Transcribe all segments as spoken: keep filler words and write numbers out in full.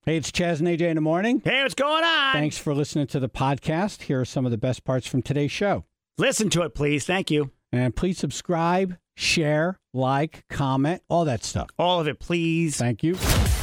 Hey, it's Chaz and A J in the morning. Hey, what's going on? Thanks for listening to the podcast. Here are some of the best parts from today's show. Listen to it, please. Thank you. And please subscribe, share, like, comment, all that stuff. All of it, please. Thank you.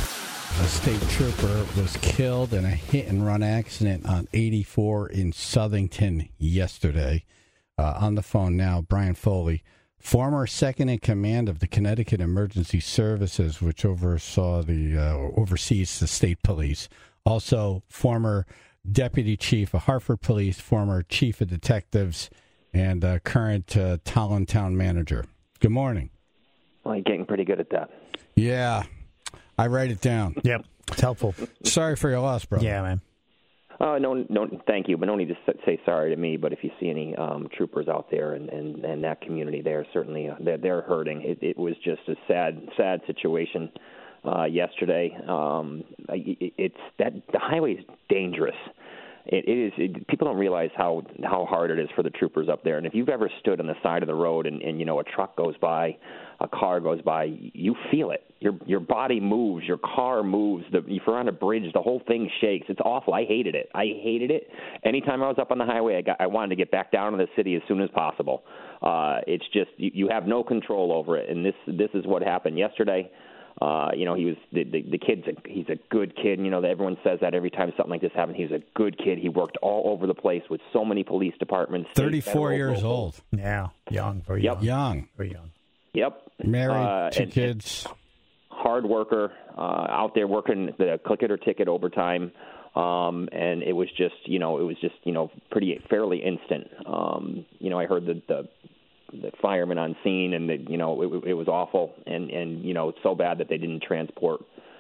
A state trooper was killed in a hit-and-run accident on eighty-four in Southington yesterday. Uh, on the phone now, Brian Foley, former second in command of the Connecticut Emergency Services, which oversaw the uh, oversees the state police. Also, former deputy chief of Hartford Police, former chief of detectives, and uh, current uh, Tolland town manager. Good morning. Well, you're getting pretty good at that. Yeah, I write it down. Yep, it's helpful. Sorry for your loss, brother. Yeah, man. Uh, no, no, thank you, but no need to say sorry to me. But if you see any um, troopers out there and, and, and that community there, certainly uh, they're, they're hurting. It, it was just a sad, sad situation uh, yesterday. Um, it, it's that the highway is dangerous. It, it is. It, people don't realize how how hard it is for the troopers up there. And if you've ever stood on the side of the road and, and you know a truck goes by, a car goes by, you feel it. Your your body moves, your car moves. The, if you're on a bridge, the whole thing shakes. It's awful. I hated it. I hated it. Anytime I was up on the highway, I got I wanted to get back down to the city as soon as possible. Uh, it's just you, you have no control over it, and this this is what happened yesterday. Uh, you know, he was the, the, the kid's a, he's a good kid. You know, everyone says that every time something like this happens. He's a good kid. He worked all over the place with so many police departments. thirty-four years old. Yeah, young, very yep. young. Young. Very young. Yep. Married, uh, two and, kids. Hard worker, uh, out there working the click it or ticket overtime. Um, and it was just, you know, it was just, you know, pretty fairly instant. Um, you know, I heard the, the the firemen on scene, and the, you know it, it was awful, and and you know it's so bad that they didn't transport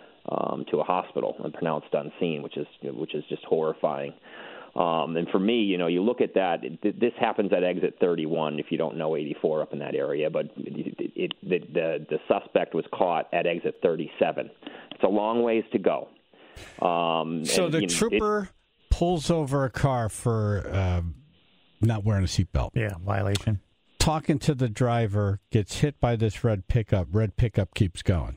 um, to a hospital and pronounced on scene, which is which is just horrifying. Um, and for me, you know, you look at that. It, this happens at exit thirty-one. If you don't know eighty-four up in that area, but it, it, the, the the suspect was caught at exit thirty-seven. It's a long ways to go. Um, so and, the you know, trooper it, pulls over a car for uh, not wearing a seatbelt. Yeah, violation. Talking to the driver, gets hit by this red pickup. Red pickup keeps going.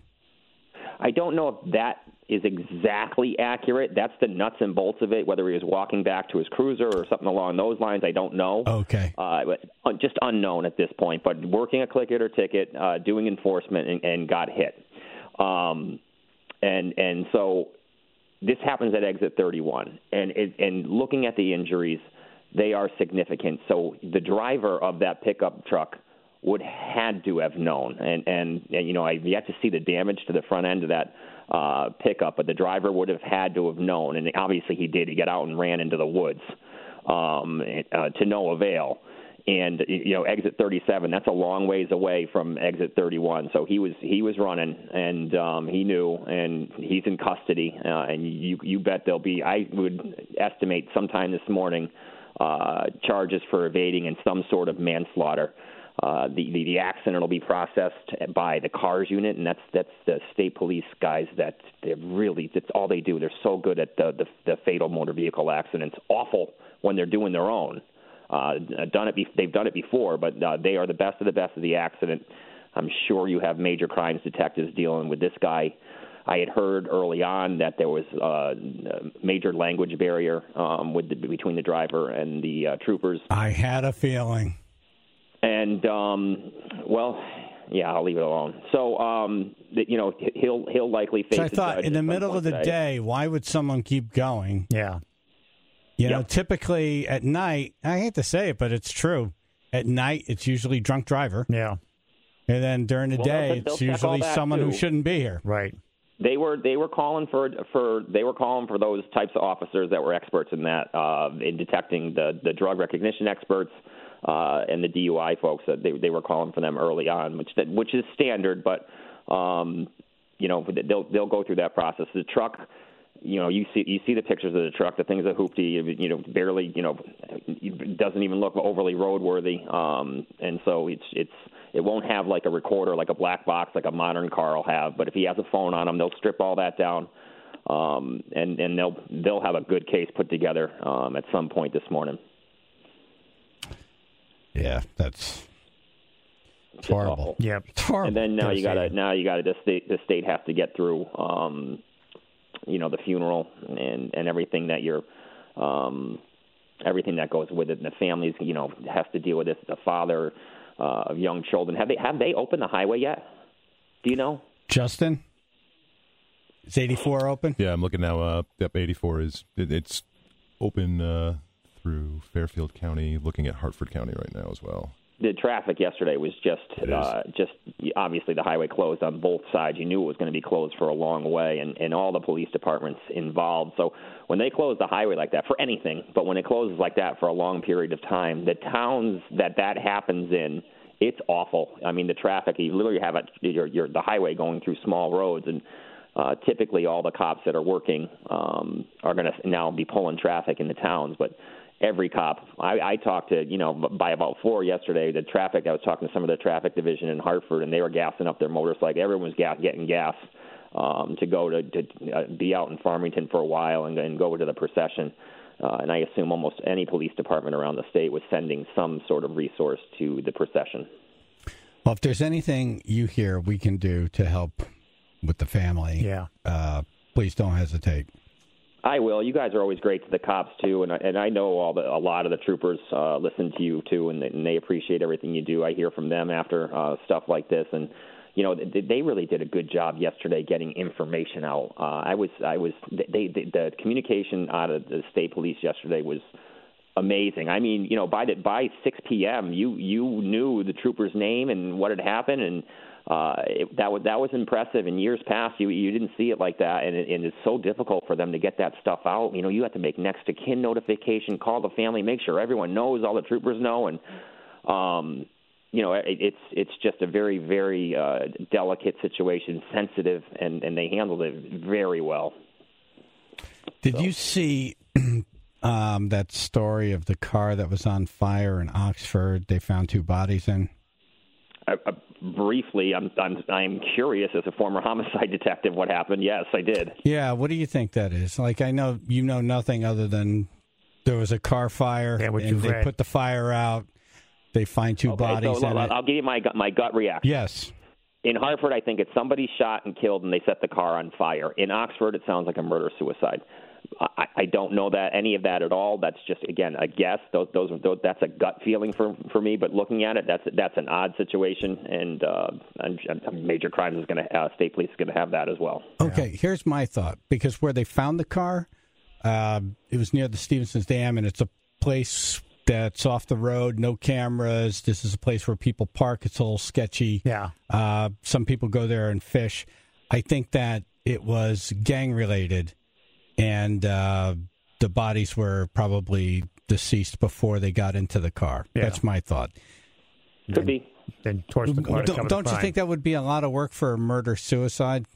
I don't know if that is exactly accurate. That's the nuts and bolts of it. Whether he was walking back to his cruiser or something along those lines, I don't know. Okay. Uh, but just unknown at this point. But working a click it or ticket, uh, doing enforcement, and, and got hit. Um, and and so this happens at exit thirty-one. And it, and looking at the injuries, they are significant. So the driver of that pickup truck would had to have known. And, and, and you know, I've yet to see the damage to the front end of that uh, pickup, but the driver would have had to have known. And obviously he did. He got out and ran into the woods um, uh, to no avail. And, you know, exit thirty-seven, that's a long ways away from exit thirty-one. So he was he was running, and um, he knew, and he's in custody. Uh, and you, you bet there'll be, I would estimate sometime this morning, Uh, charges for evading and some sort of manslaughter. Uh, the, the the accident will be processed by the CARS unit, and that's that's the state police guys that they're really that's all they do. They're so good at the the, the fatal motor vehicle accidents. Awful when they're doing their own. Uh, done it. Be, they've done it before, but uh, they are the best of the best of the accident. I'm sure you have major crimes detectives dealing with this guy. I had heard early on that there was uh, a major language barrier um, with the, between the driver and the uh, troopers. I had a feeling. And um, well, yeah, I'll leave it alone. So, um, you know, he'll he'll likely face. So I thought, in the middle of the today. day, why would someone keep going? Yeah. You know, Yep. typically at night, I hate to say it, but it's true. At night, it's usually drunk driver. Yeah. And then during the Well, day, they'll- they'll it's check usually all that, someone too. who shouldn't be here. Right. They were they were calling for for they were calling for those types of officers that were experts in that uh, in detecting the the drug recognition experts uh, and the D U I folks. That they they were calling for them early on, which that, which is standard, but um, you know they'll they'll go through that process. The truck, you know, you see you see the pictures of the truck. The thing's a hoopty, you know, barely, you know, it doesn't even look overly roadworthy, um, and so it's it's. It won't have like a recorder, like a black box, like a modern car will have. But if he has a phone on him, they'll strip all that down, um, and and they'll they'll have a good case put together um, at some point this morning. Yeah, that's It's horrible. awful. Yep. It's horrible. And then now you got to Devastating. now you got to the state the state has to get through um, you know, the funeral and, and everything that you're, um, everything that goes with it. And the families, you know, has to deal with this. The father uh, of young children. Have they have they opened the highway yet? Do you know? Justin? Is eighty-four open? Yeah, I'm looking now. Uh, yep, eighty-four is it, it's open uh, through Fairfield County, looking at Hartford County right now as well. The traffic yesterday was just, uh, just obviously the highway closed on both sides. You knew it was going to be closed for a long way, and, and all the police departments involved. So when they close the highway like that for anything, but when it closes like that for a long period of time, the towns that that happens in, it's awful. I mean, the traffic, you literally have a, you're, you're, the highway going through small roads, and uh, typically all the cops that are working um, are going to now be pulling traffic in the towns, but every cop. I, I talked to, you know, by about four yesterday, the traffic, I was talking to some of the traffic division in Hartford, and they were gassing up their motorcycles. Everyone was gas, getting gas um, to go to, to uh, be out in Farmington for a while and, and go to the procession. Uh, and I assume almost any police department around the state was sending some sort of resource to the procession. Well, if there's anything you hear we can do to help with the family, yeah, uh, please don't hesitate. I will. You guys are always great to the cops too, and I, and I know all the a lot of the troopers uh, listen to you too, and they, and they appreciate everything you do. I hear from them after uh, stuff like this, and you know they, they really did a good job yesterday getting information out. Uh, I was I was they, they the communication out of the state police yesterday was amazing. I mean, you know, by the, by six p.m. you you knew the trooper's name and what had happened, and Uh, it, that was that was impressive. In years past, you you didn't see it like that, and, it, and it's so difficult for them to get that stuff out. You know, you have to make next to kin notification, call the family, make sure everyone knows, all the troopers know, and um, you know, it, it's it's just a very very uh, delicate situation, sensitive, and, and they handled it very well. Did so. you see um, that story of the car that was on fire in Oxford? They found two bodies in. I, I, briefly, I'm I'm I'm curious as a former homicide detective what happened. Yes, I did. Yeah, what do you think that is? Like, I know you know nothing other than there was a car fire, yeah, and they read. put the fire out. They find two okay, bodies so in I'll, it. I'll give you my my gut reaction. Yes. In Hartford, I think it's somebody shot and killed, and they set the car on fire. In Oxford, it sounds like a murder-suicide. I, I don't know that any of that at all. That's just, again, a guess. Those, those, those, that's a gut feeling for for me. But looking at it, that's that's an odd situation, and uh, major crimes is going to uh, state police is going to have that as well. Okay, yeah. Here's my thought. Because where they found the car, uh, it was near the Stevenson's Dam, and it's a place that's off the road, no cameras. This is a place where people park. It's a little sketchy. Yeah. Uh, some people go there and fish. I think that it was gang-related, and uh, the bodies were probably deceased before they got into the car. Yeah. That's my thought. Could then, be. Then torch the car. Don't, don't you think that would be a lot of work for a murder-suicide?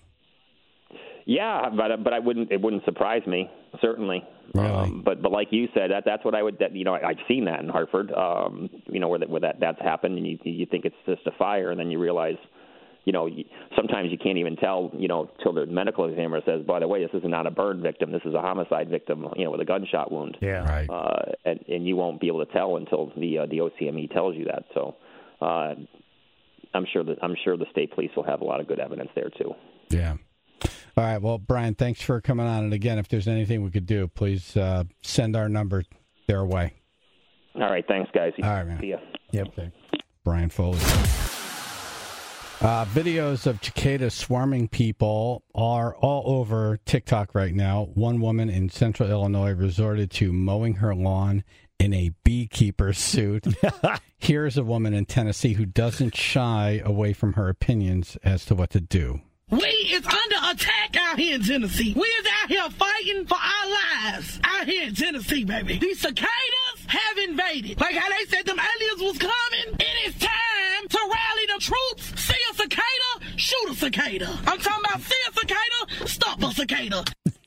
Yeah, but but I wouldn't. It wouldn't surprise me, certainly. Really? Um, but but like you said, that that's what I would. That, you know, I, I've seen that in Hartford. Um, you know, where that where that that's happened, and you you think it's just a fire, and then you realize, you know, you, sometimes you can't even tell. You know, till the medical examiner says, by the way, this is not a burn victim. This is a homicide victim. You know, with a gunshot wound. Yeah. Right. Uh, and and you won't be able to tell until the uh, the O C M E tells you that. So, uh, I'm sure that I'm sure the state police will have a lot of good evidence there too. Yeah. All right. Well, Brian, thanks for coming on. And again, if there's anything we could do, please uh, send our number their way. All right. Thanks, guys. All right, man. See ya. Yep. Okay. Brian Foley. Uh, videos of cicadas swarming people are all over TikTok right now. One woman in central Illinois resorted to mowing her lawn in a beekeeper suit. Here's a woman in Tennessee who doesn't shy away from her opinions as to what to do. We is under attack out here in Tennessee. We is out here fighting for our lives out here in Tennessee, baby. These cicadas have invaded. Like how they said them aliens was coming. It is time to rally the troops. See a cicada, shoot a cicada. I'm talking about see a cicada, stop a cicada.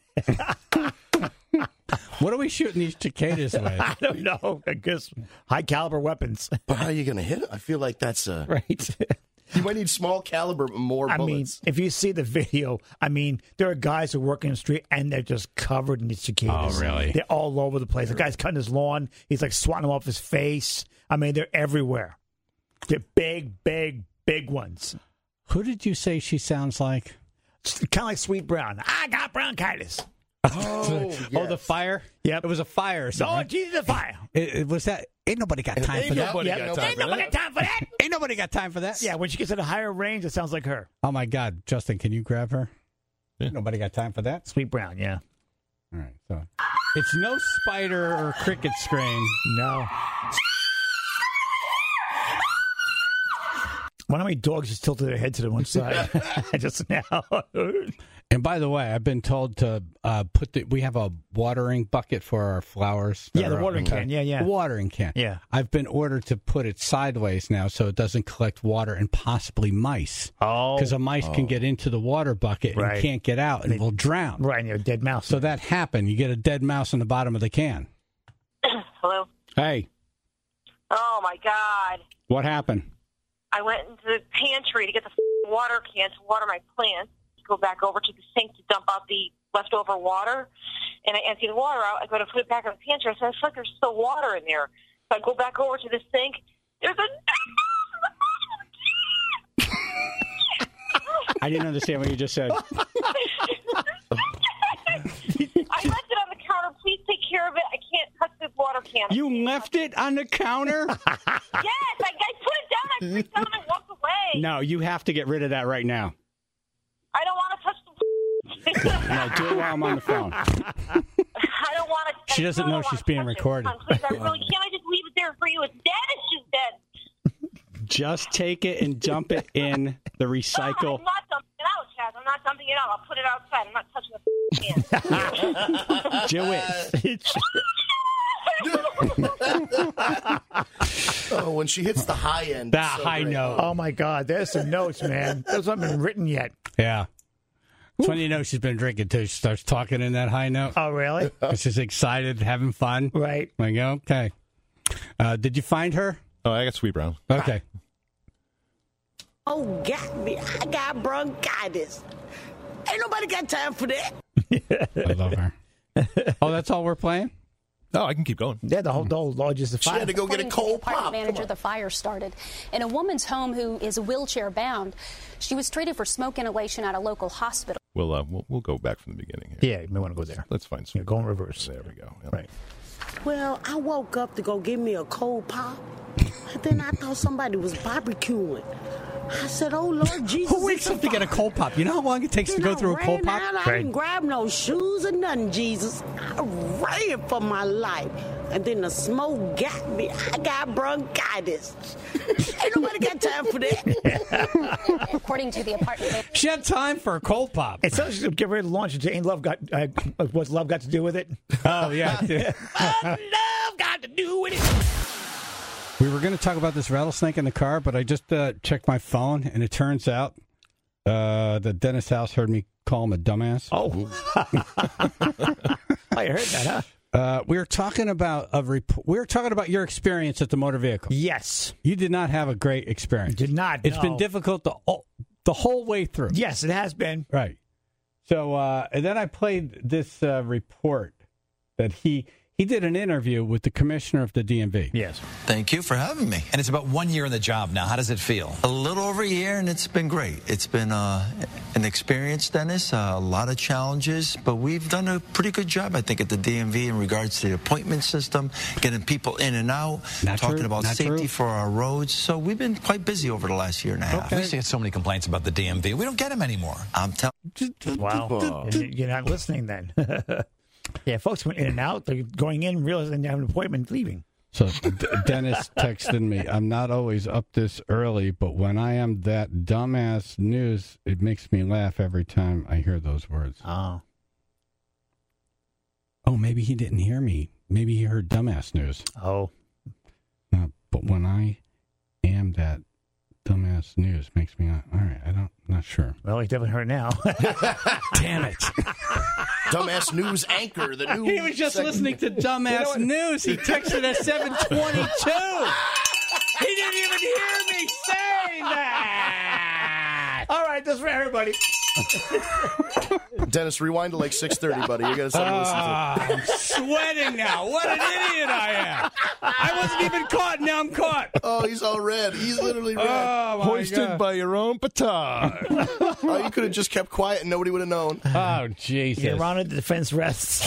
What are we shooting these cicadas with? I don't know. I guess high caliber weapons. But how are you going to hit it? I feel like that's a... Right. You might need small caliber, more I bullets. mean, if you see the video, I mean, there are guys who work in the street and they're just covered in these cicadas. Oh, really? They're all over the place. The guy's cutting his lawn. He's like swatting them off his face. I mean, they're everywhere. They're big, big, big ones. Who did you say she sounds like? Kind of like Sweet Brown. I got bronchitis. Oh, yes. Oh, the fire? Yep. It was a fire or something. Oh, right? Jesus, the fire. It, it was that. Ain't nobody got time Ain't for that. nobody Yep. got time Ain't for nobody that. got time for that. Ain't nobody got time for that. Yeah, when she gets at a higher range, it sounds like her. Oh, my God. Justin, can you grab her? Yeah. Nobody got time for that? Sweet Brown, yeah. All right. So it's no spider or cricket scream. No. One of my dogs just tilted their head to the one side just now. And by the way, I've been told to uh, put the. We have a watering bucket for our flowers. that Yeah, the are- watering can. Yeah, yeah. The watering can. Yeah. I've been ordered to put it sideways now so it doesn't collect water and possibly mice. Oh. Because a mice can get into the water bucket Right. and can't get out and will drown. Right, and you're a dead mouse. So that happened. You get a dead mouse in the bottom of the can. Hello. Hey, Oh my God! what happened? I went into the pantry to get the f***ing water can to water my plants. To go back over to the sink to dump out the leftover water, and I empty the water out. I go to put it back in the pantry. I said, "I feel like there's still water in there." So I go back over to the sink. There's a I didn't understand what you just said. I left it on the counter. Please take care of it. I can't touch this water can. You left it on the counter? Yes, I, I put it down. I put it down and walked away. No, you have to get rid of that right now. I don't want to touch the. No, do it while I'm on the phone. I don't want to. She doesn't I really know don't she's wanna being touch it. recorded. Come on, please, I really can't. I just leave it there for you. It's dead. It's just dead. Just take it and dump it in the No, recycle. I'm not dumping it out, Chaz. I'm not dumping it out. I'll put it outside. I'm not touching the can. Do it. Oh, when she hits the high end. That it's so high great. note. Oh, my God. There's some notes, man. Those haven't been written yet. Yeah. It's when you know she's been drinking too. She starts talking in that high note. Oh, really? She's excited, having fun. Right. Like, okay. Uh, did you find her? Oh, I got Sweet Brown. Okay. Oh, got me. I got bronchitis. Ain't nobody got time for that. I love her. Oh, that's all we're playing? Oh, I can keep going. Yeah, the whole, the whole law just She had to go get a According to the cold apartment pop. manager, the fire started in a woman's home who is wheelchair bound. She was treated for smoke inhalation at a local hospital. We'll, uh, we'll we'll go back from the beginning here. Yeah, you may want to go there. Let's find Yeah, Sweet go in Brown. reverse. There we go. Yep. Right. Well, I woke up to go get me a cold pop. And then I thought somebody was barbecuing. I said, oh, Lord Jesus. Who wakes it's up to get a fire. cold pop? You know how long it takes Then to go I through a cold ran pop? out. I Right. didn't grab no shoes or nothing, Jesus. I ran for my life. And then the smoke got me. I got bronchitis. Ain't nobody got time for that. According to the apartment manager, She had time for a cold pop. It sounds like get ready to launch into Ain't Love Got, uh, what's Love Got to Do with it? Oh, yeah. What's love got to do with it? We were going to talk about this rattlesnake in the car, but I just uh, checked my phone, and it turns out uh, that Dennis House heard me call him a dumbass. Oh. I heard that, huh? Uh, we were talking about a rep- we were talking about your experience at the motor vehicle. Yes. You did not have a great experience. Did not, It's no. been difficult the oh, the whole way through. Yes, it has been. Right. So, uh, and then I played this uh, report that he he did an interview with the commissioner of the D M V. Yes. Thank you for having me. And it's about one year in the job now. How does it feel? A little over a year, and it's been great. It's been uh, an experience, Dennis, uh, a lot of challenges, but we've done a pretty good job, I think, at the D M V in regards to the appointment system, getting people in and out, Not talking true, about not safety true. for our roads. So we've been quite busy over the last year and a half. We used to get so many complaints about the D M V. We don't get them anymore. I'm telling Wow. You're not listening then. Yeah, folks went in and out. They're going in, realizing they have an appointment, leaving. So D- Dennis texted me, I'm not always up this early, but when I am that dumbass news, it makes me laugh every time I hear those words. Oh. Oh, maybe he didn't hear me. Maybe he heard dumbass news. Oh. Uh, but when I am that dumbass news, makes me, all right, I don't, not sure. Well, he definitely heard now. Damn it. Dumbass news anchor. The new He was just segment. listening to dumbass news. He texted at seven twenty-two. He didn't even hear me say that. All right, that's for everybody. Dennis, rewind to like six thirty, buddy. You got something to listen to. I'm sweating now. What an idiot I am. I wasn't even caught. Now I'm caught. Oh, he's all red. He's literally red. Oh, my Hoisted God. by your own petard. Oh, you could have just kept quiet and nobody would have known. Oh, Jesus. Your Honor, the defense rests.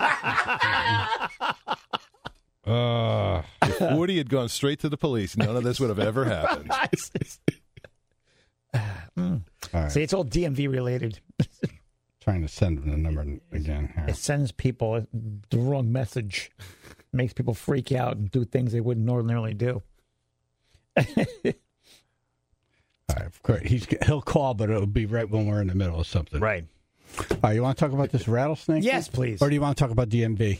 Uh, if Woody had gone straight to the police, none of this would have ever happened. mm. All right. See, it's all D M V related. Trying to send them the number again. Here. It sends people the wrong message. Makes people freak out and do things they wouldn't ordinarily do. All right, of course. He's, he'll call, but it'll be right when we're in the middle of something. Right. All right, you want to talk about this rattlesnake? Yes, please. Or do you want to talk about D M V?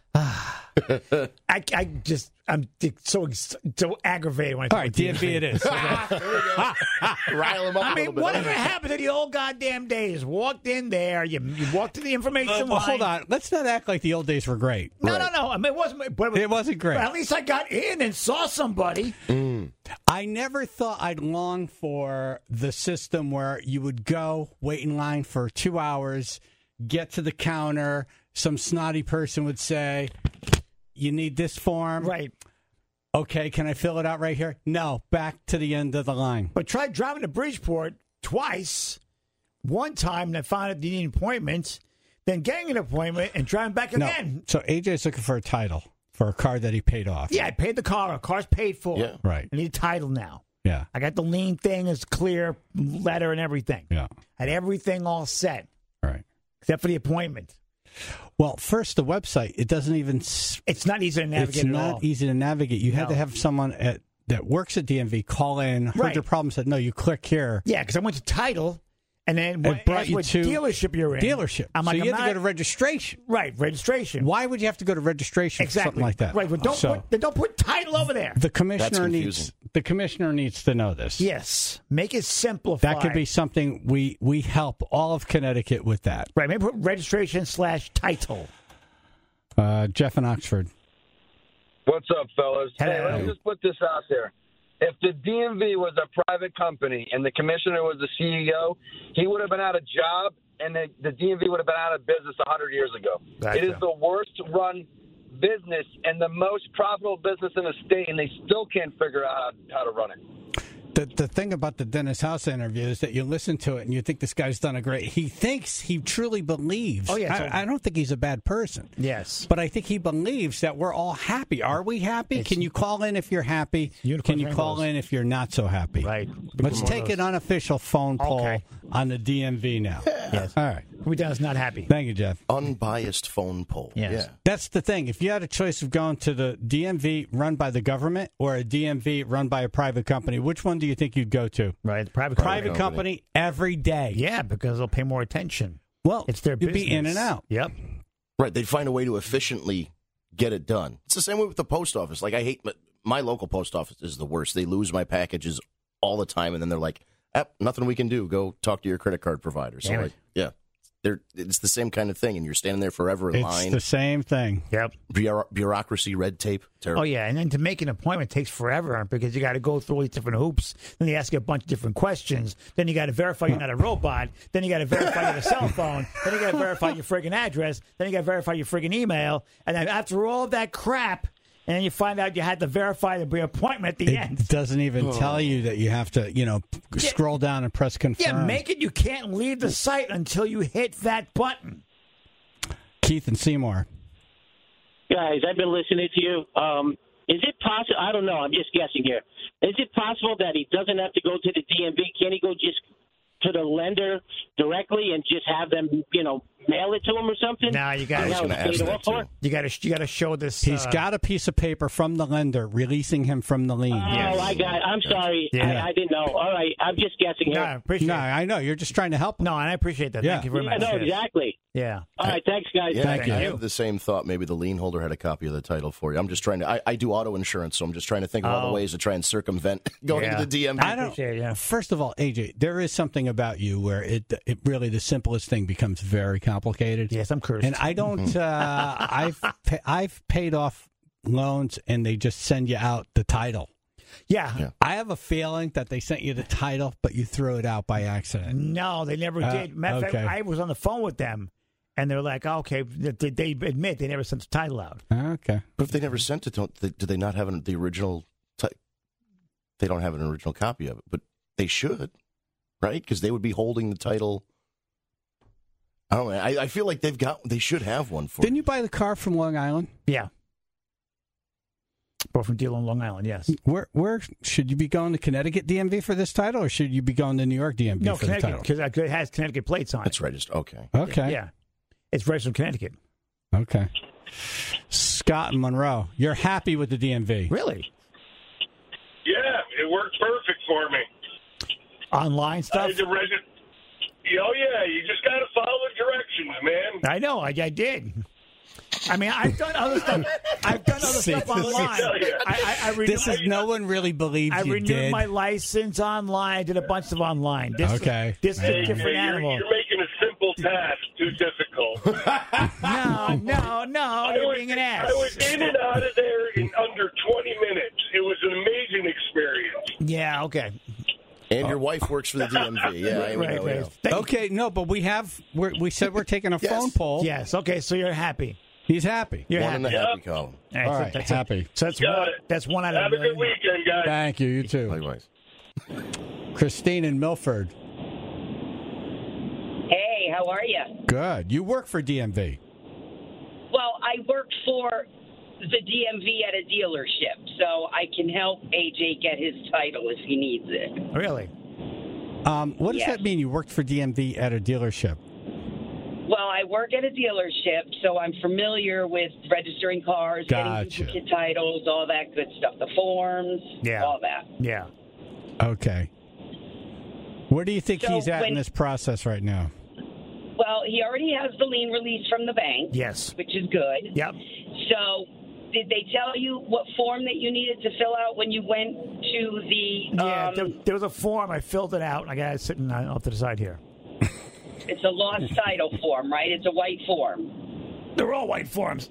I, I just, I'm so so aggravated when I All right, D M V it is. Rile him up I a mean, little bit. whatever happened to the old goddamn days? Walked in there, you, you walked to the information Uh, line. well, hold on. Let's not act like the old days were great. No, no, no. I mean, it wasn't. But It wasn't great. At least I got in and saw somebody. I never thought I'd long for the system where you would go, wait in line for two hours, get to the counter, some snotty person would say, you need this form? Right. Okay, can I fill it out right here? No, back to the end of the line. But try driving to Bridgeport twice. One time, and I found out you need an appointment, then getting an appointment and driving back No. again. So A J's looking for a title for a car that he paid off. Yeah, I paid the car. Our car's paid for. Yeah. Right. I need a title now. Yeah. I got the lien thing, it's clear, letter and everything. Yeah. I had everything all set, Right. except for the appointment. Well, first, the website, it doesn't even... s- It's not easy to navigate It's at not all. easy to navigate. You had No. to have someone at that works at D M V call in, heard Right. your problem, said, no, you click here. Yeah, because I went to title, and then It what, brought asked you what to dealership you're in. Dealership. I'm so like, you I'm had to not- go to registration. Right, registration. Why would you have to go to registration Exactly. for something like that? Right, but don't So, put then don't put title over there. the commissioner That's needs confusing. the commissioner needs to know this. Yes, make it simplified. That could be something we we help all of Connecticut with that. right. Maybe put registration slash title. Uh, Jeff in Oxford. What's up, fellas? Hey, Hello. let's just put this out there. If the D M V was a private company and the commissioner was the C E O, he would have been out of job, and the, the D M V would have been out of business one hundred years ago. Gotcha. It is the worst-run business and the most profitable business in the state, and they still can't figure out how, how to run it. The the thing about the Dennis House interview is that you listen to it and you think this guy's done a great. He thinks he truly believes. Oh, yeah, so- I, I don't think he's a bad person. Yes. But I think he believes that we're all happy. Are we happy? It's- Can you call in if you're happy? Unicorns, Can you call rainbows. in if you're not so happy? Right. Let's Become take one of an unofficial phone poll Okay. on the D M V now. Yes. All right. Who does not happy? Thank you, Jeff. Unbiased phone poll. Yes. Yeah. That's the thing. If you had a choice of going to the D M V run by the government or a D M V run by a private company, which one do you think you'd go to? Right. The private Private company. company every day. Yeah, because they'll pay more attention. Well, It's their you'd business. be in and out. Yep. Right. They'd find a way to efficiently get it done. It's the same way with the post office. Like, I hate my, my local post office is the worst. They lose my packages all the time, and then they're like, eh, nothing we can do. Go talk to your credit card provider. So, Damn it. like, yeah. They're, it's the same kind of thing, and you're standing there forever in It's line. the same thing. Yep. Bureau- bureaucracy, red tape. Terrible. Oh, yeah. And then to make an appointment takes forever because you got to go through all these different hoops. Then they ask you a bunch of different questions. Then you got to verify you're not a robot. Then you got to verify you have a cell phone. Then you got to verify your friggin' address. Then you got to verify your friggin' email. And then after all that crap, and then you find out you had to verify the appointment at the It end. doesn't even tell you that you have to, you know, p- scroll down and press confirm. Yeah, make it you can't leave the site until you hit that button. Keith and Seymour. Guys, I've been listening to you. Um, is it possible? I don't know. I'm just guessing here. Is it possible that he doesn't have to go to the D M V? Can he go just to the lender directly and just have them, you know, mail it to him or something? Nah, you got Is that what it's paid off for? You got to you got to show this. He's uh, got a piece of paper from the lender releasing him from the lien. Oh, I got it. I'm sorry. Yeah. I, I didn't know. All right. I'm just guessing No, here. I appreciate No, it. I know. You're just trying to help him. No, and I appreciate that. Yeah. Thank you very Yeah, much. no, Yes. exactly. Yeah. All right. Thanks, guys. Yeah, Thank I you. have the same thought. Maybe the lien holder had a copy of the title for you. I'm just trying to. I, I do auto insurance, so I'm just trying to think of all Oh. the ways to try and circumvent going Yeah. to the D M V. I don't. Appreciate it, yeah. First of all, A J, there is something about you where it, it really the simplest thing becomes very complicated. Yes, I'm cursed. And I don't. Uh, I've pa- I've paid off loans, and they just send you out the title. Yeah. Yeah. I have a feeling that they sent you the title, but you threw it out by accident. No, they never Uh, did. Matter of okay. fact, I was on the phone with them, and they're like, oh, okay, they, they admit they never sent the title out. Okay. But if they never sent it, don't they, do they not have an, the original? Ti- they don't have an original copy of it, but they should, right? Because they would be holding the title. I don't know. I, I feel like they've got. They should have one for. Didn't you buy the car from Long Island? Yeah. Bought from deal on Long Island, yes. Where where should you be going to Connecticut D M V for this title, or should you be going to New York D M V No, for the Connecticut, title? because it has Connecticut plates on it. That's registered. Okay. Okay. Yeah. It's registered in Connecticut. Okay. Scott and Monroe, you're happy with the D M V? Really? Yeah, it worked perfect for me. Online I stuff? had to regi- Oh, yeah, you just got to follow the directions, man. I know, I, I did. I mean, I've done other stuff. I've done other See, stuff this is- online. I, I, I renewed, This is no one really believes I you renewed did. my license online. I did a bunch of online. This, Okay. This is Hey, a different hey, you're, animal. you're making a simple task too difficult. No, no, no. I You're was, being an ass. I was in and out of there in under twenty minutes. It was an amazing experience. Yeah, okay. And your wife works for the D M V. Yeah, I Right, know, right. I know. Thank- Okay, no, but we have. We're, we said we're taking a Yes. phone poll. Yes, okay, so you're happy. He's happy. You're One in happy. the happy column. All All so right, that's happy. It. So that's Got one, it. that's one out of Have a a good million. weekend, guys. Thank you. You too. Likewise. Christine in Milford. Hey, how are you? Good. You work for D M V. Well, I work for the D M V at a dealership, so I can help A J get his title if he needs it. Really? Um, what does Yes. that mean? You worked for D M V at a dealership? Well, I work at a dealership, so I'm familiar with registering cars, Gotcha. getting duplicate titles, all that good stuff, the forms, Yeah. all that. Yeah. Okay. Where do you think So he's at in when- this process right now? Well, he already has the lien release from the bank. Yes. Which is good. Yep. So, did they tell you what form that you needed to fill out when you went to the? Yeah, um, there, there was a form. I filled it out. I got it sitting uh, off to the side here. It's a lost title form, right? It's a white form. They're all white forms.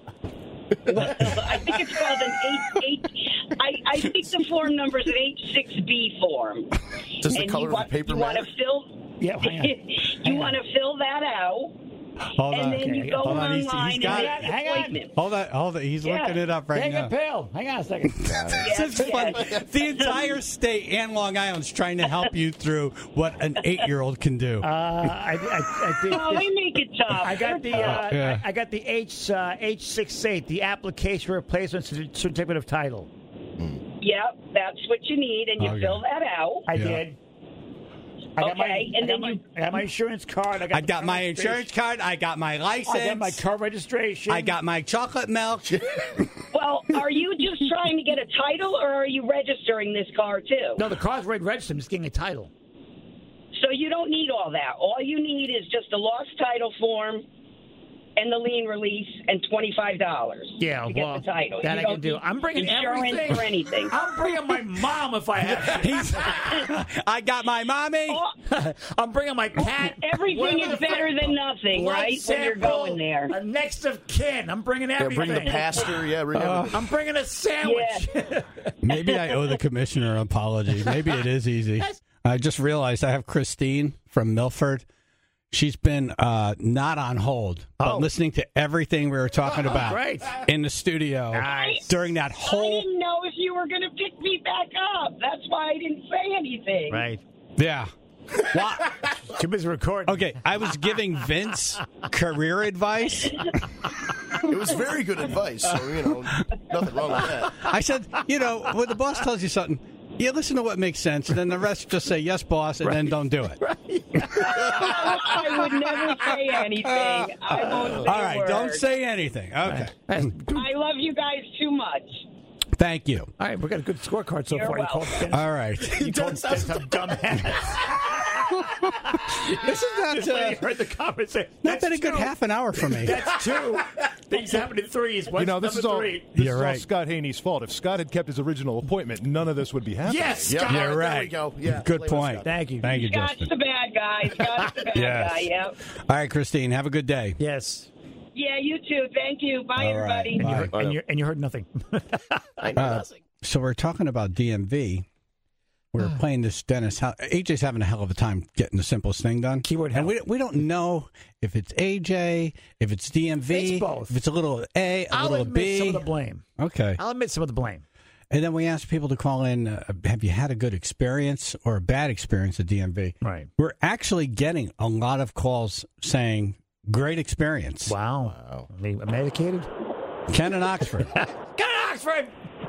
I think it's called an eight eight. I, I think the form number is an eight six B form. Does the and color you of want, the paper you want to matter? fill. Yeah, hang on. you want to fill that out, Hold and on. then you Okay, go hold on. He's- online he's and got make it. the Hang on. appointment. Hold on. Hold on. He's Yeah. looking it up right Take now. a pill. Hang on a second. This is funny. The entire state and Long Island's trying to help you through what an eight-year-old can do. Uh, I, I, I did. Oh, they make it tough. I got the uh, Yeah. I, I got the H uh, H six eight, the application replacement cer- certificate of title. Yep, that's what you need, and you Okay. fill that out. I Yeah. did. I got my, Okay, I and got then my, you- I got my insurance card. I got, I the got car my registration. insurance card. I got my license. I got my car registration. I got my chocolate milk. Well, are you just trying to get a title, or are you registering this car too? No, the car's already registered. I'm just getting a title. So you don't need all that. All you need is just a lost title form and the lien release and twenty-five dollars Yeah, to get well, the title. that You I don't can do. need I'm bringing insurance everything. or anything. I'm bringing my mom if I have to. He's, I got my mommy. Oh, I'm bringing my cat. everything Whatever is the better fuck- than nothing, blood right? When you're sample, going there. A next of kin. I'm bringing Yeah, everything. bring the pastor. Yeah, bring everything. I'm bringing a sandwich. Maybe I owe the commissioner an apology. Maybe it is easy. I just realized I have Christine from Milford. She's been uh, not on hold, but Oh. listening to everything we were talking about Great. in the studio Nice. during that I whole. didn't know if you were going to pick me back up. That's why I didn't say anything. Right. Yeah. Well, Too busy recording. okay, I was giving Vince career advice. It was very good advice. So you know, nothing wrong with that. I said, you know, when the boss tells you something, you listen to what makes sense, and then the rest just say yes, boss, and then don't do it. I would never say anything. I won't say All a right, word. don't say anything. Okay. I love you guys too much. Thank you. All right, we got a good scorecard so You're far. You called welcome. Dennis. All right. You told Dennis I'm dumbass. This is not, Just when uh, you heard the conversation. not been a good half an hour for me. That's two. Things happen in threes. What's You know, this number is all three? this You're is all right. Scott Haney's fault. If Scott had kept his original appointment, none of this would be happening. Yes, Yeah, Scott. You're There right. we go. Yeah, Good play with point. Scott. Thank you. Thank you, Scott's Justin. the bad guy. Scott's the bad Yes. guy, yep. All right, Christine, have a good day. Yes. Yeah, you too. Thank you. Bye, All right. everybody. And you, Bye. heard, and, you, and you heard nothing. I know Uh, nothing. So we're talking about D M V. We're playing this Dennis. How, A J's having a hell of a time getting the simplest thing done. Keyword and we we don't know if it's A J, if it's D M V, It's both. if it's a little A, a I'll little admit B. some of the blame. Okay. I'll admit some of the blame. And then we ask people to call in, uh, have you had a good experience or a bad experience at D M V? Right. We're actually getting a lot of calls saying, great experience. Wow. wow. Are they medicated? Ken in Oxford. Ken in Oxford!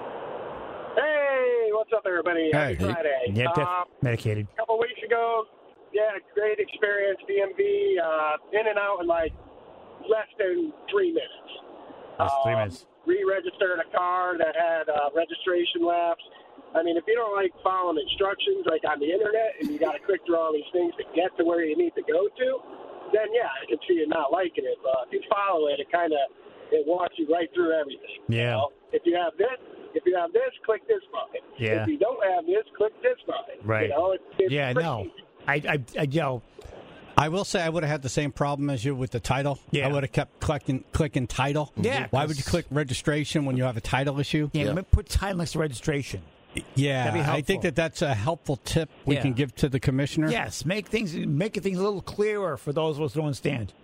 Hey, what's up, everybody? Hey. Happy Friday. Yeah, def- Um, medicated. a couple weeks ago, yeah, great experience, D M V, uh, in and out in like less than three minutes. That's three Um, minutes. Re-registered a car that had uh, registration lapse. I mean, if you don't like following instructions like on the internet and you got to click through all these things to get to where you need to go to, then yeah, I can see you not liking it. But if you follow it, it kind of it walks you right through everything. Yeah. You know? If you have this, if you have this, click this button. Yeah. If you don't have this, click this button. Right. You know, it's, it's Yeah, pretty no. easy. I, I, I, you know, I will say I would have had the same problem as you with the title. Yeah. I would have kept clicking, clicking title. Yeah, Why would you click registration when you have a title issue? yeah, let me put title next to registration. Yeah, That'd be I think helpful. that that's a helpful tip we Yeah. can give to the commissioner. Yes, make things make things a little clearer for those of us who don't understand.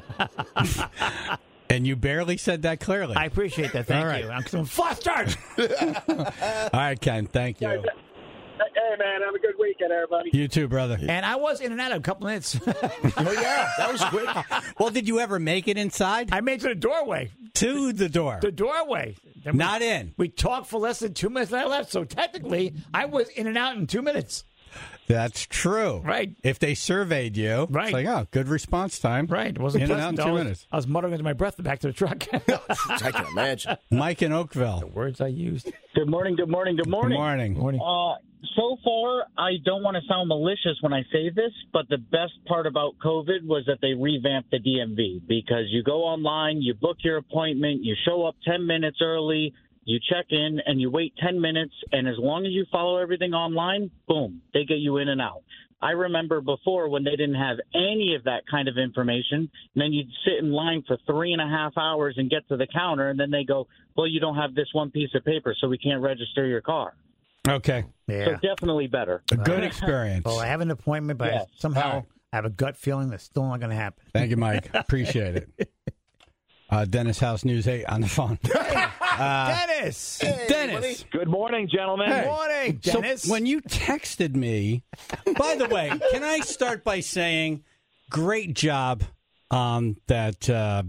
And you barely said that clearly. I appreciate that. Thank All right. you. I'm, I'm flustered. All right, Ken, thank you. Hey, man, have a good weekend, everybody. You too, brother. And I was in and out in a couple minutes. Oh, yeah, that was quick. Well, did you ever make it inside? I made it to the doorway. To the door. The doorway. Then we- Not in. We talked for less than two minutes and I left. So technically, I was in and out in two minutes. That's true. Right. If they surveyed you, Right. it's like, oh, good response time. Right. It wasn't in and out in pleasant. two I was, minutes. I was muttering under my breath back to the truck. I can imagine. Mike in Oakville. Words I used. Good morning, good morning, good morning. Good morning. Uh, so far, I don't want to sound malicious when I say this, but the best part about COVID was that they revamped the D M V because you go online, you book your appointment, you show up ten minutes early, you check in, and you wait ten minutes, and as long as you follow everything online, boom, they get you in and out. I remember before when they didn't have any of that kind of information, and then you'd sit in line for three and a half hours and get to the counter, and then they go, well, you don't have this one piece of paper, so we can't register your car. Okay. Yeah. So definitely better. A good experience. Well, I have an appointment, but Yes. somehow All right. I have a gut feeling that's still not going to happen. Thank you, Mike. Appreciate it. Uh, Dennis House News eight on the phone. Uh, Dennis! Dennis! Good morning, gentlemen. Hey. Morning, Dennis. So when you texted me, by the way, can I start by saying, great job um, that uh,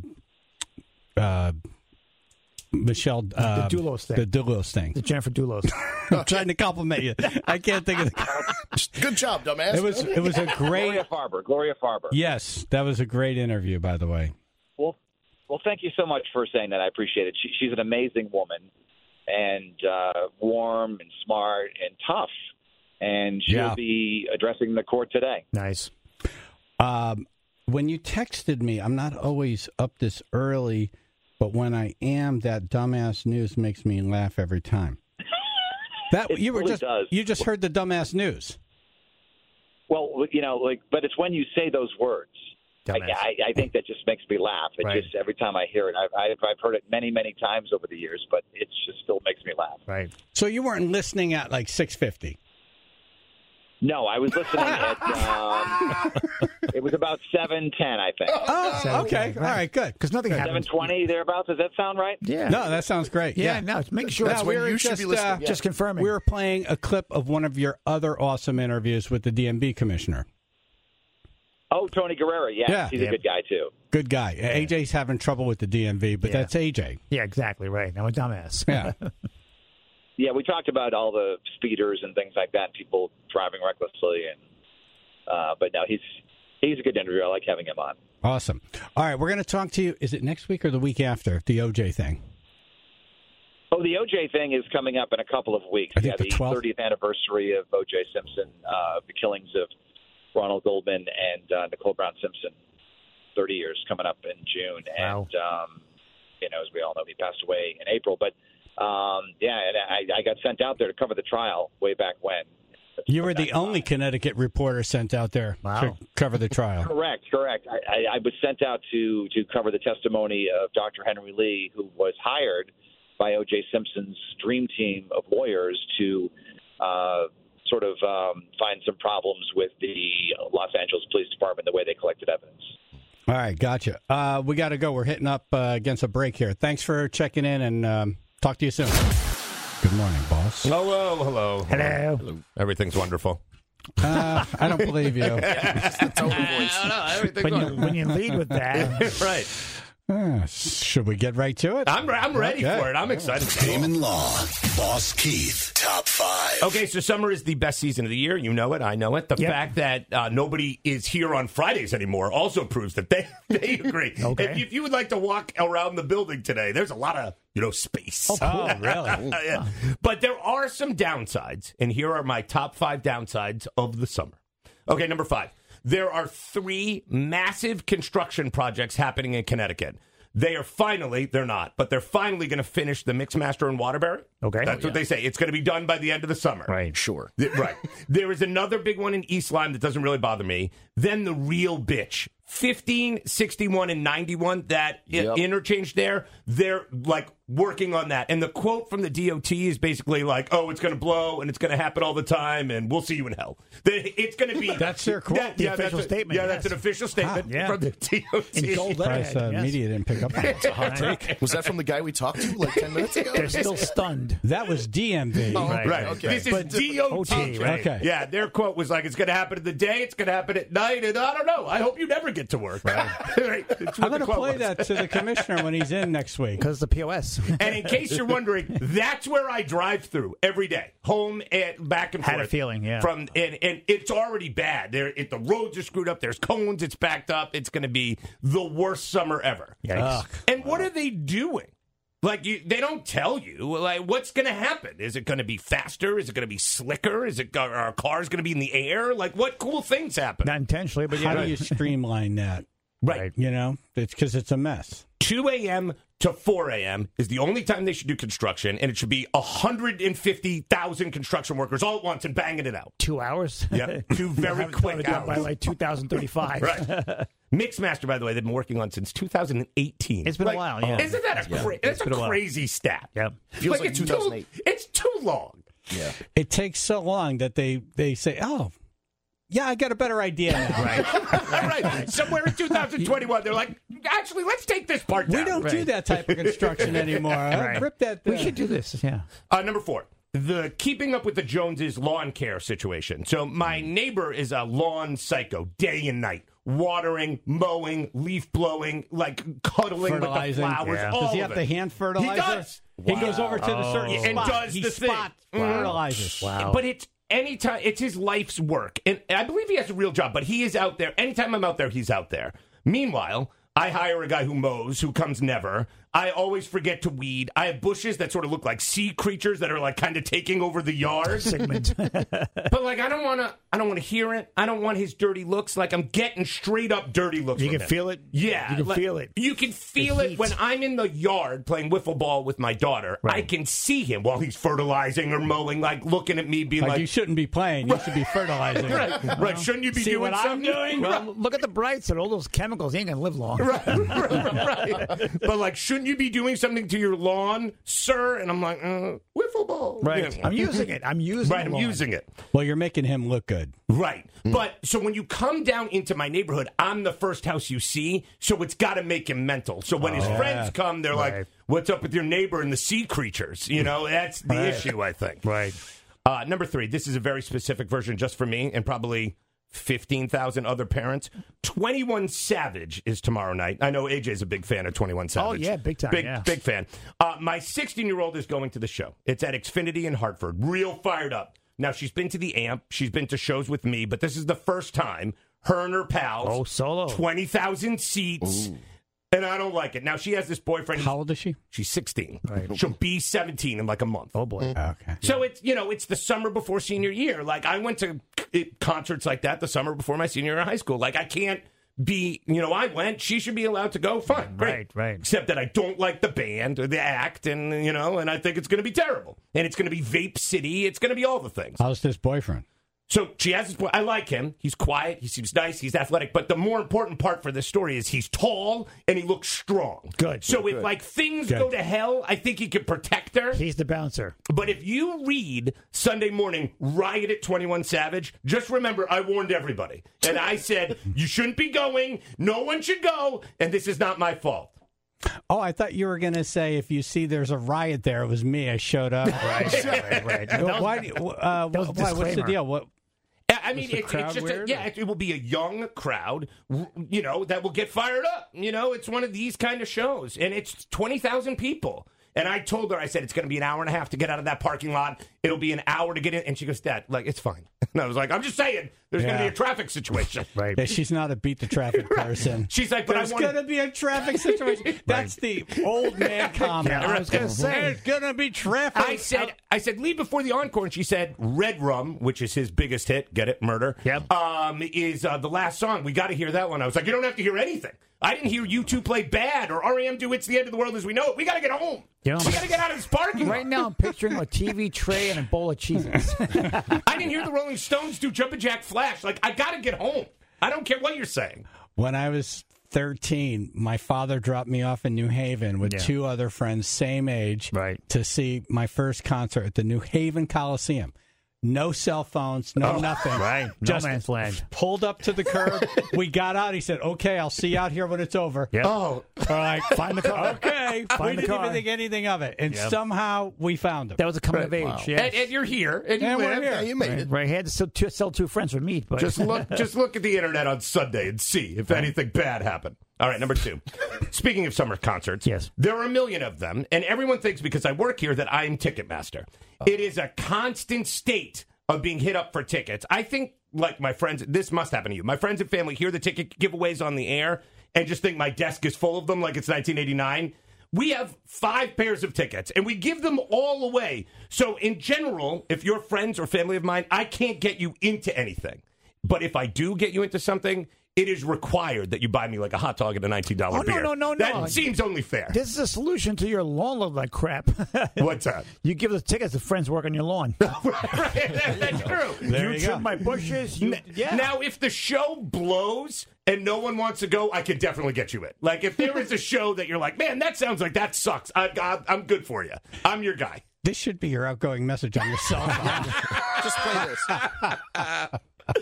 uh, Michelle uh, the Doulos thing. the Doulos thing. The Jennifer Doulos. I'm trying to compliment you. I can't think of the. Good job, dumbass. It was it was a great. Gloria Farber. Gloria Farber. Yes, that was a great interview. By the way. Well, well, thank you so much for saying that. I appreciate it. She, she's an amazing woman, and uh, warm and smart and tough, and she'll Yeah. be addressing the court today. Nice. Um, when you texted me, I'm not always up this early, but when I am, that dumbass news makes me laugh every time. That It you were really just does. you just heard the dumbass news. Well, you know, like, but it's when you say those words. I, I, I think that just makes me laugh. It Right. just every time I hear it, I've, I've I've heard it many many times over the years, but it just still makes me laugh. Right. So you weren't listening at like six fifty. No, I was listening at. Um, it was about seven ten, I think. Oh, okay. All right, good. Because nothing Seven happens. twenty thereabouts. Does that sound right? Yeah. No, that sounds great. Yeah, Yeah, no, make sure No, that's we when were you should just, be listening. uh, Yeah. Just confirming. We were playing a clip of one of your other awesome interviews with the D M V commissioner. Oh, Tony Guerrera. Yeah, Yeah. he's Yeah. a good guy too. Good guy. A J's having trouble with the D M V, but Yeah. that's A J. Yeah, exactly. Right. I'm a dumbass. Yeah. Yeah, we talked about all the speeders and things like that, people driving recklessly, and uh, but no, he's he's a good interview. I like having him on. Awesome. All right, we're going to talk to you. Is it next week or the week after, the O J thing? Oh, the O J thing is coming up in a couple of weeks. I think yeah, the twelfth. thirtieth anniversary of O J Simpson, uh, the killings of Ronald Goldman and uh, Nicole Brown Simpson. thirty years coming up in June, Wow. and um, you know, as we all know, he passed away in April. But um, yeah, and I, I got sent out there to cover the trial way back when. You were the only Connecticut reporter sent out there Wow. to cover the trial. Correct, correct. I, I, I was sent out to to cover the testimony of Doctor Henry Lee, who was hired by O J Simpson's dream team of lawyers to uh, sort of um, find some problems with the Los Angeles Police Department, the way they collected evidence. All right, gotcha. Uh, we got to go. We're hitting up uh, against a break here. Thanks for checking in, and um, talk to you soon. Good morning, boss. Hello, hello. Hello. hello. Everything's wonderful. Uh, I don't believe you. It's the tone of voice. I don't know. Everything's When you, wonderful. when you lead with that. Right. Uh, should we get right to it? I'm, I'm ready Okay. for it. I'm excited. Damon Law, Boss Keith, top five. Okay, so summer is the best season of the year. You know it. I know it. The Yep. fact that uh, nobody is here on Fridays anymore also proves that they, they agree. Okay. If, if you would like to walk around the building today, there's a lot of, you know, space. Oh, cool. really? Yeah. But there are some downsides, and here are my top five downsides of the summer. Okay, number five. There are three massive construction projects happening in Connecticut. They are finally, they're not, but they're finally going to finish the Mixmaster in Waterbury. Okay. That's what they say. It's going to be done by the end of the summer. Right. Sure. Th- Right. There is another big one in East Lyme that doesn't really bother me. Then the real bitch. fifteen, sixty-one, and ninety-one, that i- Yep. interchange there, they're like working on that. And the quote from the D O T is basically like, oh, it's going to blow and it's going to happen all the time and we'll see you in hell. The- It's going to be. That's their quote? That- The yeah, official that's a- statement, Yeah, that's yes. an official statement yeah. from the D O T. In gold Surprised, uh, letterhead, yes. media didn't pick up on it. It's a hot take. Was that from the guy we talked to like ten minutes ago? They're still stunned. That was D M V. Oh, Right. Right. Okay. This is But- D O T. O T, right. Okay. Yeah, their quote was like, it's going to happen in the day, it's going to happen at night, and I don't know. I hope you never get to work. Right. That's what I'm going the to quote play was. that to the commissioner when he's in next week. Because the P O S. And in case you're wondering, that's where I drive through every day, home and back and forth. Had a feeling, yeah. From and, and it's already bad. There, it, the roads are screwed up. There's cones. It's backed up. It's going to be the worst summer ever. Yikes. Ugh. And what are they doing? Like you, they don't tell you. Like what's going to happen? Is it going to be faster? Is it going to be slicker? Is it are our cars going to be in the air? Like what cool things happen? Not intentionally, but yeah. How do you streamline that? Right. You know, it's because it's a mess. two a.m. to four a.m. is the only time they should do construction, and it should be one hundred fifty thousand construction workers all at once and banging it out. Two hours? Yeah, two very Have it quick done by hours. like two thousand thirty-five. Right. Mixmaster, by the way, they've been working on since two thousand eighteen. It's been a while, yeah. Isn't that a, Yeah, cra- it's that's a been a while. crazy stat? Yep. Feels like it's two thousand eight. Too, it's too long. Yeah. It takes so long that they, they say, oh, yeah, I got a better idea now. Right. right. Somewhere in two thousand twenty-one, they're like, actually, let's take this part We down. don't do Right. that type of construction anymore. Right. Rip that. We uh, should do this, yeah. Uh, number four, the Keeping Up with the Joneses lawn care situation. So my neighbor is a lawn psycho, day and night, watering, mowing, leaf blowing, like cuddling with the Fertilizing. flowers. Yeah. all Does he of have it. the hand fertilizer? He does. He goes over to the certain And spot. does he the thing. spot Mhm. fertilizes. Wow. But it's anytime, it's his life's work. And I believe he has a real job, but he is out there. Anytime I'm out there, he's out there. Meanwhile, I hire a guy who mows, who comes never. I always forget to weed. I have bushes that sort of look like sea creatures that are like kind of taking over the yard. Segment. But like I don't want to I don't want to hear it. I don't want his dirty looks. Like I'm getting straight up dirty looks You from can him. feel it? Yeah. You can like, feel it. You can feel The it heat. when I'm in the yard playing wiffle ball with my daughter. I Right. can see him while he's fertilizing or mowing, like looking at me being Like, like, you shouldn't be playing. You should be fertilizing. right, right. Shouldn't you be See doing what I'm something? doing? Well, look at the bright side. All those chemicals, he ain't going to live long. right, right, right. But like, shouldn't you be doing something to your lawn, sir? And I'm like, uh, wiffle ball. Right. You know. I'm using it. I'm using Right, the I'm lawn. using it. Well, you're making him look good. Right. But so when you come down into my neighborhood, I'm the first house you see, so it's got to make him mental. So when his Oh, friends yeah. come, they're Right. like, what's up with your neighbor and the sea creatures? You know, that's the Right. issue, I think. Right. Uh, number three, this is a very specific version just for me and probably fifteen thousand other parents. twenty-one Savage is tomorrow night. I know A J's a big fan of twenty-one Savage. Oh, yeah, big time, Big, yeah. big fan. Uh, my sixteen-year-old is going to the show. It's at Xfinity in Hartford. Real fired up. Now, she's been to the Amp. She's been to shows with me, but this is the first time her and her pals. Oh, solo. twenty thousand seats. Ooh. And I don't like it. Now, she has this boyfriend. How old is she? She's sixteen. Right. She'll be seventeen in like a month. Oh, boy. Okay. So it's, you know, it's the summer before senior year. Like, I went to it, concerts like that the summer before my senior year of high school. Like, I can't be, you know, I went. She should be allowed to go. Fine. Great. Right, right. Except that I don't like the band or the act, and, you know, and I think it's going to be terrible. And it's going to be Vape City. It's going to be all the things. How's this boyfriend? So she has his boy. I like him. He's quiet. He seems nice. He's athletic. But the more important part for this story is he's tall and he looks strong. Good. So good. if like things Good. go to hell, I think he can protect her. He's the bouncer. But if you read Sunday Morning Riot at twenty-one Savage, just remember I warned everybody. And I said, you shouldn't be going. No one should go. And this is not my fault. Oh, I thought you were going to say if you see there's a riot there, it was me. I showed up. right, right, right. That was, why, uh, that was a why, what's the disclaimer. deal? What? I mean, Is the it, crowd it's just, a, weird, yeah, or- it, it will be a young crowd, you know, that will get fired up. You know, it's one of these kind of shows, and it's twenty thousand people. And I told her, I said, it's going to be an hour and a half to get out of that parking lot. It'll be an hour to get in. And she goes, Dad, like, it's fine. And I was like, I'm just saying, there's going to Yeah. be a traffic situation. Right. Yeah, she's not a beat the traffic person. She's like, but there's I want going to be a traffic situation. That's the old man comment. Yeah, I was gonna say. There's going to be traffic. I said, I said, leave before the encore, and she said, Red Rum, which is his biggest hit, get it, Murder, Yep. um, is uh, the last song. We got to hear that one. I was like, you don't have to hear anything. I didn't hear U two play Bad or R E M do It's the End of the World as We Know It. We got to get home. You know, we got to get out of this parking lot. Right now, I'm picturing a T V tray and a bowl of cheeses. I didn't hear the Rolling Stones do Jumpin' Jack Flash. Like, I got to get home. I don't care what you're saying. When I was thirteen, my father dropped me off in New Haven with Yeah. two other friends, same age, Right. to see my first concert at the New Haven Coliseum. No cell phones, no Oh, nothing. right. No Just man's land. pulled up to the curb. We got out. He said, okay, I'll see you out here when it's over. Yep. Oh, All right. Find the car. Okay. Find we the didn't car. even think anything of it. And Yep. somehow we found him. That was a coming of age. Wow. Yeah. And, and you're here, and you And we're live. here. Yeah, you made Right, it. right. He had to sell two, sell two friends for meat. But Just look, just look at the internet on Sunday and see if anything bad happened. All right, number two. Speaking of summer concerts, Yes. there are a million of them, and everyone thinks because I work here that I'm Ticketmaster. It is a constant state of being hit up for tickets. I think, like my friends, this must happen to you. My friends and family hear the ticket giveaways on the air and just think my desk is full of them like it's nineteen eighty-nine. We have five pairs of tickets, and we give them all away. So in general, if you're friends or family of mine, I can't get you into anything. But if I do get you into something, it is required that you buy me like a hot dog and a nineteen dollars Oh, no, beer. no, no, That no. seems only fair. this is a solution to your lawn look like crap. What's that? You give the tickets to friends work on your lawn. Right, that's true. There you you trim go. my bushes. You, yeah. Now, if the show blows and no one wants to go, I could definitely get you in. Like, if there is a show that you're like, man, that sounds like that sucks, I, I, I'm good for you. I'm your guy. This should be your outgoing message on your cell phone. Just play this.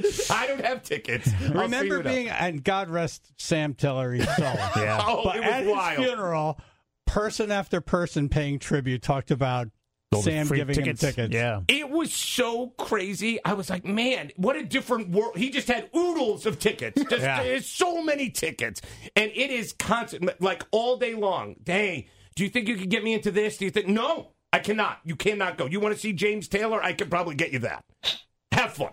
I don't have tickets. I'll Remember figure it out. being, and God rest Sam Tillery's soul. Yeah. Oh, But it was at wild. his funeral, person after person paying tribute talked about Sam free giving tickets. him tickets. Yeah. It was so crazy. I was like, man, what a different world. He just had oodles of tickets. Just Yeah. there's so many tickets. And it is constant, like all day long. Hey, do you think you could get me into this? Do you think? No, I cannot. You cannot go. You want to see James Taylor? I could probably get you that. Have fun.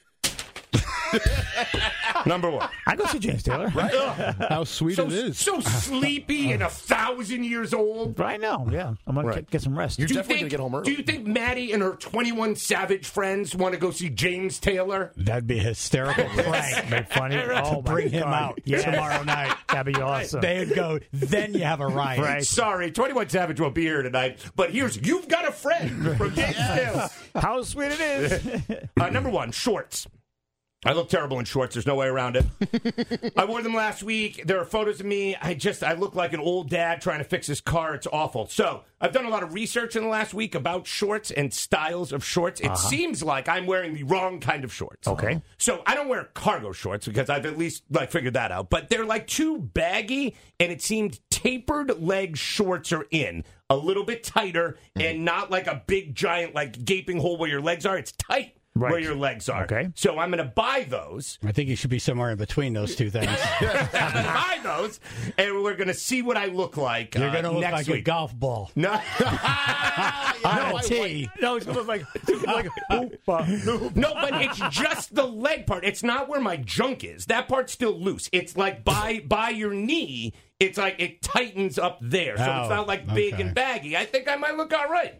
Number one. I go see James Taylor. Right? How sweet so, it is. So sleepy and a thousand years old. Right now, yeah. I'm going Right. to get some rest. You're Do you definitely think- going to get home Do early. you think Maddie and her twenty-one Savage friends want to go see James Taylor? That'd be hysterical. Right. Be funny. Oh, my Bring him God. out Yes. tomorrow night. That'd be awesome. They'd go, then you have a riot. Right. Sorry, twenty-one Savage won't be here tonight, but here's You've Got a Friend from James Taylor. How sweet it is. Uh, number one, shorts. I look terrible in shorts. There's no way around it. I wore them last week. There are photos of me. I just, I look like an old dad trying to fix his car. It's awful. So I've done a lot of research in the last week about shorts and styles of shorts. It Uh-huh. seems like I'm wearing the wrong kind of shorts. Okay. So I don't wear cargo shorts because I've at least like figured that out. But they're like too baggy, and it seemed tapered leg shorts are in. A little bit tighter and not like a big giant like gaping hole where your legs are. It's tight. Right. Where your legs are. Okay. So I'm going to buy those. I think you should be somewhere in between those two things. I'm going to buy those, and we're going to see what I look like. You're uh, going to look next like week. a golf ball. No, On a tee. No, it's going to look like, like a no, but it's just the leg part. It's not where my junk is. That part's still loose. It's like by by your knee. It's like it tightens up there, so Oh, it's not like big okay. and baggy. I think I might look all right.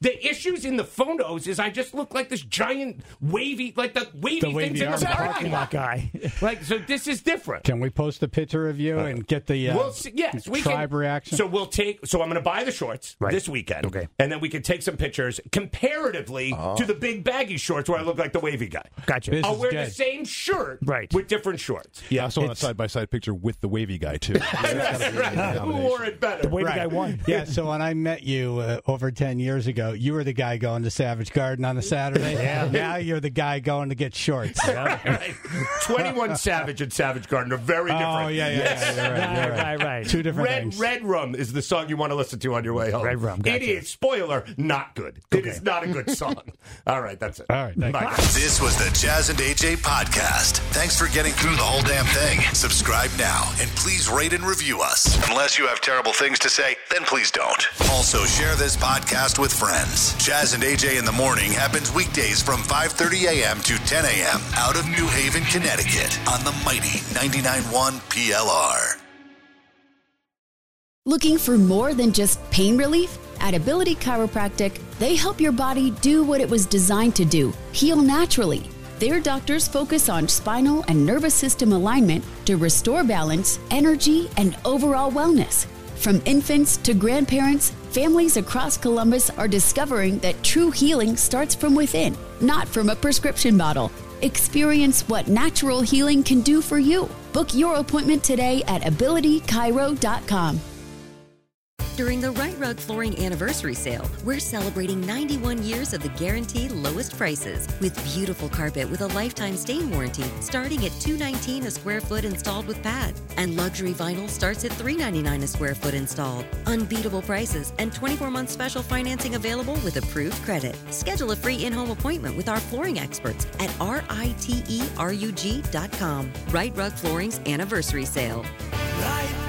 The issues in the photos is I just look like this giant wavy, like the wavy, The wavy things in arm the Parking lot guy. Like, so this is different. Can we post a picture of you and get the uh, We'll see, yes, we tribe can, reaction? So we'll take. So I'm going to buy the shorts Right. this weekend, Okay. and then we can take some pictures comparatively to the big baggy shorts where I look like the wavy guy. Gotcha. This I'll is wear good. the same shirt, Right. with different shorts. Yeah, also on a It's- side by side picture with the wavy guy too. That's right. Who wore it better? The wavy Right. guy won. Yeah, so when I met you uh, over ten years ago, you were the guy going to Savage Garden on a Saturday. Yeah. Now you're the guy going to get shorts. Right. twenty-one Savage and Savage Garden are very different. Oh, yeah, yeah, Yes. yeah. You're right, you're Right, right, right. Two different Red things. Red Rum is the song you want to listen to on your way home. Red Rum, It gotcha. is, spoiler, not good. It is not a good song. All right, that's it. All right, thank Bye. This was the Jazz and A J podcast. Thanks for getting through the whole damn thing. Subscribe now and please rate and review us. Unless you have terrible things to say, then please don't. Also, share this podcast with friends. Jazz and A J in the Morning happens weekdays from five thirty a.m. to ten a.m. out of New Haven, Connecticut on the mighty ninety-nine point one P L R. Looking for more than just pain relief? At Ability Chiropractic, they help your body do what it was designed to do, heal naturally. Their doctors focus on spinal and nervous system alignment to restore balance, energy, and overall wellness. From infants to grandparents, families across Columbus are discovering that true healing starts from within, not from a prescription bottle. Experience what natural healing can do for you. Book your appointment today at ability chiro dot com. During the Right Rug Flooring Anniversary Sale, we're celebrating ninety-one years of the guaranteed lowest prices with beautiful carpet with a lifetime stain warranty starting at two hundred nineteen dollars a square foot installed with pad. And luxury vinyl starts at three hundred ninety-nine dollars a square foot installed. Unbeatable prices and twenty-four month special financing available with approved credit. Schedule a free in-home appointment with our flooring experts at R I T E R U G dot com. Right Rug Flooring's Anniversary Sale. Right